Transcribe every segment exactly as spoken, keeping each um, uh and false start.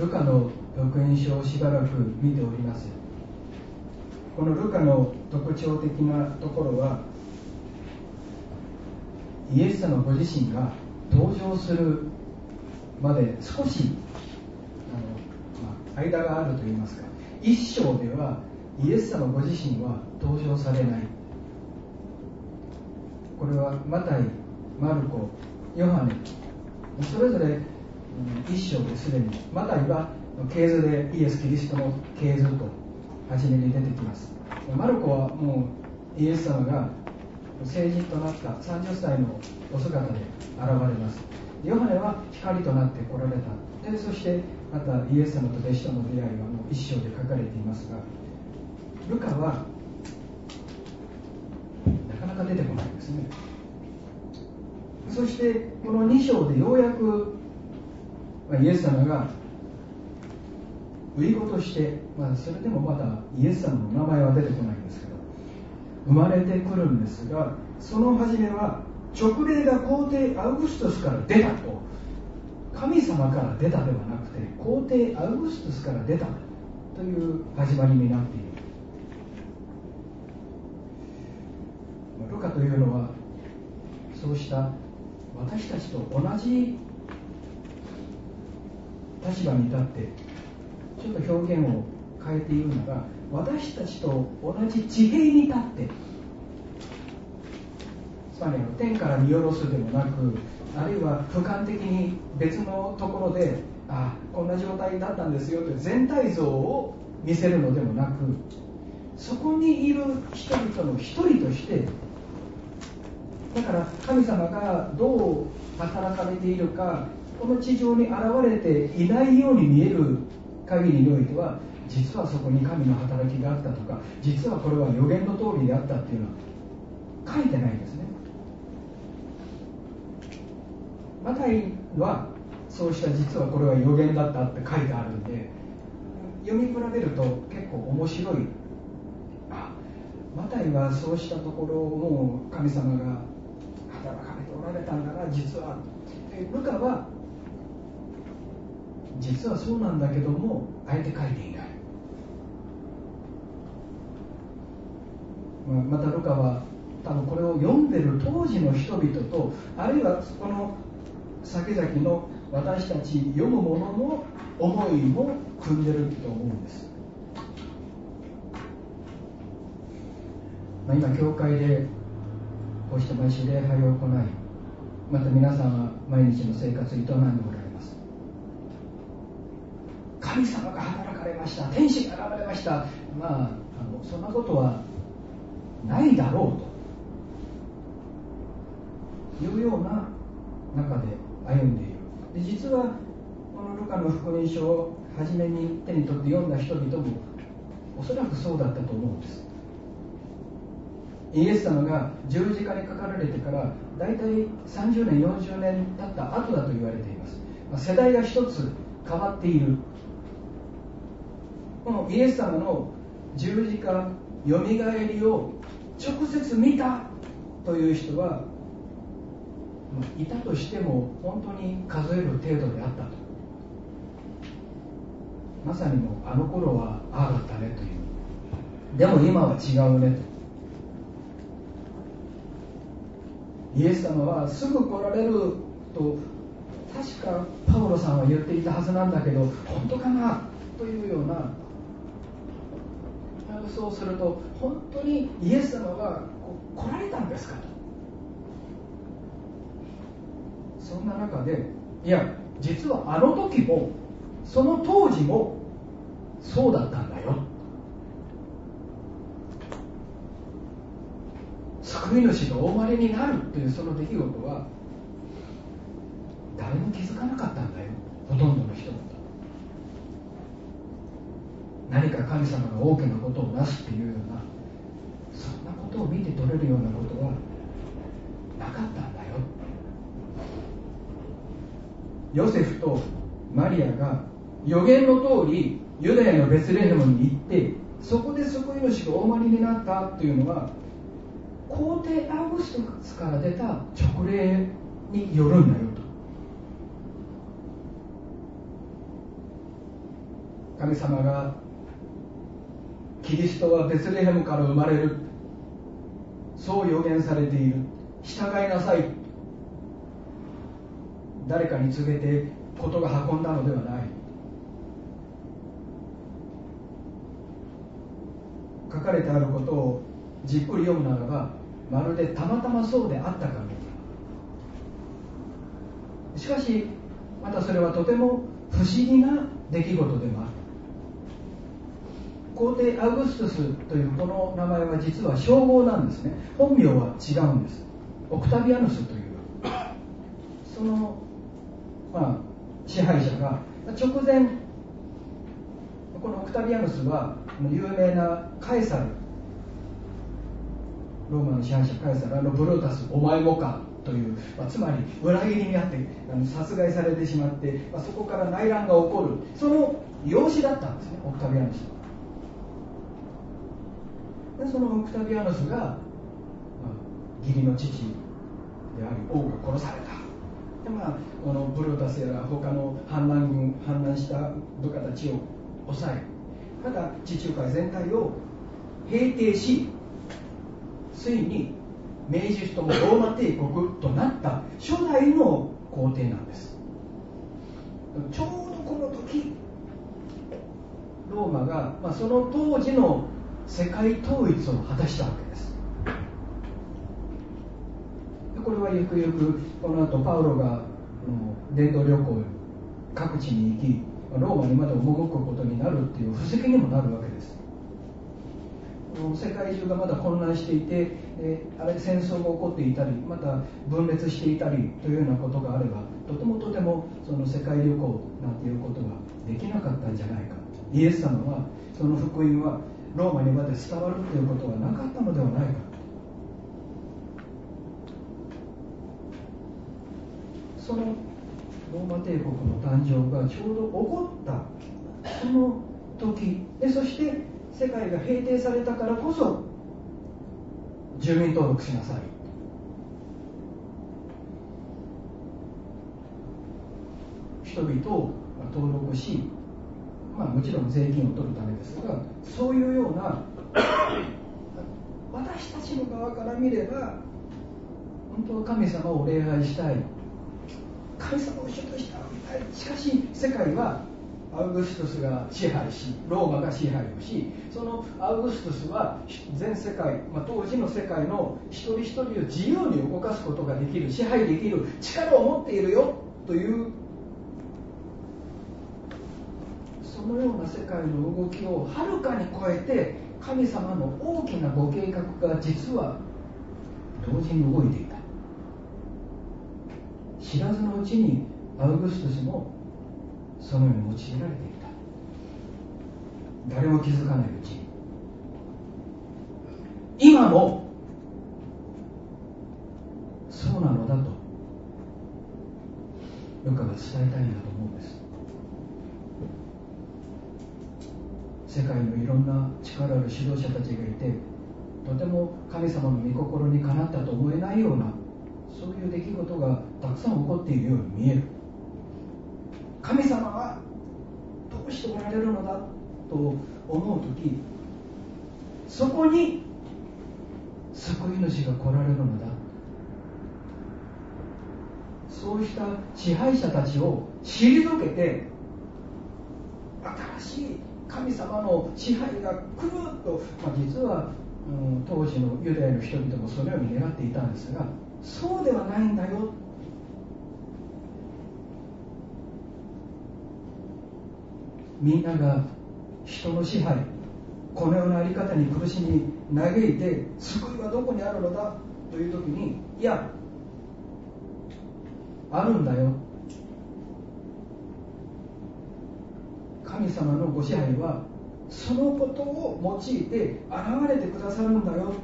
ルカの福音書をしばらく見ております。このルカの特徴的なところは、イエス様ご自身が登場するまで少しあの、まあ、間があるといいますか、一章ではイエス様ご自身は登場されない。これはマタイ、マルコ、ヨハネ、それぞれ一章ですでに、マタイは系図でイエス・キリストの系図と初めに出てきます。マルコはもうイエス様が成人となったさんじゅっさいのお姿で現れます。ヨハネは光となって来られた。でそしてまたイエス様と弟子との出会いはもう一章で書かれていますが、ルカはなかなか出てこないんですね。そしてこのに章でようやくイエス様が遺語として、まあ、それでもまだイエス様の名前は出てこないんですけど生まれてくるんですが、その初めは勅令が皇帝アウグストゥスから出たと、神様から出たではなくて皇帝アウグストゥスから出たという始まりになっている。ルカというのはそうした私たちと同じ立場に立ってちょっと表現を変えているなら、私たちと同じ地平に立って、つまり天から見下ろすでもなく、あるいは俯瞰的に別のところであこんな状態だったんですよという全体像を見せるのでもなく、そこにいる人々の一人として、だから神様がどう働かれているか、この地上に現れていないように見える限りにおいては、実はそこに神の働きがあったとか、実はこれは予言の通りであったっていうのは書いてないんですね。マタイはそうした実はこれは予言だったって書いてあるんで、読み比べると結構面白い。あ、マタイはそうしたところをもう神様が働かれておられたんだな、実は。ルカは実はそうなんだけどもあえて書いていない。またルカは多分これを読んでる当時の人々と、あるいはこの先々の私たち読む者の思いも組んでると思うんです。まあ、今教会でこうして毎週礼拝を行い、また皆さんは毎日の生活を営んでおられます。神様が働かれました、天使が現れました、まあ、あのそんなことはないだろうというような中で歩んでいる。で実はこのルカの福音書を初めに手に取って読んだ人々もおそらくそうだったと思うんです。イエス様が十字架にかかられてからだいたいさんじゅうねんよんじゅうねん経った後だと言われています。まあ、世代が一つ変わっている。このイエス様の十字架よみがえりを直接見たという人は、まあ、いたとしても本当に数える程度であったと。まさにもうあの頃はああだったねという、でも今は違うねと。イエス様はすぐ来られると確かパウロさんは言っていたはずなんだけど、本当かなというような、そうすると本当にイエス様が来られたんですかと。そんな中で、いや実はあの時もその当時もそうだったんだよ、救い主がお生まれになるというその出来事は誰も気づかなかったんだよ、ほとんどの人々。何か神様が大きなことをなすっていうような、そんなことを見て取れるようなことはなかったんだよ。ヨセフとマリアが予言の通りユダヤのベツレヘムに行って、そこで救い主がお生まれになったというのは皇帝アウグストゥスから出た勅令によるんだよと。 神様がキリストはベツレヘムから生まれる、そう予言されている、従いなさい、誰かに告げて事が運んだのではない。書かれてあることをじっくり読むならば、まるでたまたまそうであったかのような。しかしまたそれはとても不思議な出来事でもある。皇帝アウグストゥスというこの名前は実は称号なんですね。本名は違うんです。オクタビアヌスというその、まあ、支配者が直前、このオクタビアヌスは有名なカエサル、ローマの支配者カエサル、あのブルータスお前もかという、まあ、つまり裏切りにあってあの殺害されてしまって、まあ、そこから内乱が起こる、その養子だったんですね、オクタビアヌスは。でそのオクタビアヌスが、まあ、義理の父であり王が殺された。で、まあ、このブルータスやら他の反乱軍、反乱した部下たちを抑え、また地中海全体を平定し、ついに明治ともローマ帝国となった初代の皇帝なんです。ちょうどこの時ローマが、まあ、その当時の世界統一を果たしたわけです。これはゆくゆくこの後パウロが伝道旅行各地に行き、ローマにまで赴くことになるっていう布石にもなるわけです。世界中がまだ混乱していて、えー、あれ戦争が起こっていたり、また分裂していたりというようなことがあれば、とてもとてもその世界旅行なんていうことができなかったんじゃないか。イエス様はその福音はローマにまで伝わるということはなかったのではないか。そのローマ帝国の誕生がちょうど起こったその時で、そして世界が平定されたからこそ住民登録しなさい、人々を登録し、まあ、もちろん税金を取るためですが、そういうような私たちの側から見れば本当は神様を礼拝したい、神様を主として仰ぎたい。しかし世界はアウグストゥスが支配し、ローマが支配をし、そのアウグストゥスは全世界、まあ、当時の世界の一人一人を自由に動かすことができる、支配できる力を持っているよという、そのような世界の動きをはるかに超えて、神様の大きなご計画が実は同時に動いていた。知らずのうちにアウグストゥスもそのように用いられていた。誰も気づかないうちに、今もそうなのだとルカが伝えたいんだと思うんです。世界のいろんな力ある指導者たちがいて、とても神様の御心にかなったと思えないような、そういう出来事がたくさん起こっているように見える。神様はどうしておられるのだと思うとき、そこに救い主が来られるのだ。そうした支配者たちを退けて、新しい神様の支配が来ると、まあ、実は、うん、当時のユダヤの人々もそのように願っていたんですが、そうではないんだよ。みんなが人の支配、このようなあり方に苦しみ嘆いて、救いはどこにあるのだという時に、いや、あるんだよ。神様のご支配はそのことを用いて現れてくださるんだよ。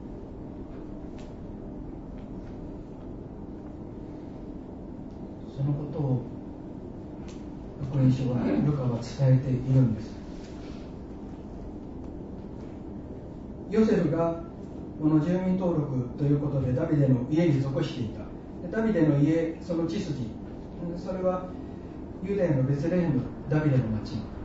そのことを福音書はルカは伝えているんです。ヨセフがこの住民登録ということでダビデの家に属していた。ダビデの家、その血筋、それはユダヤのベツレヘム、ダビデの町、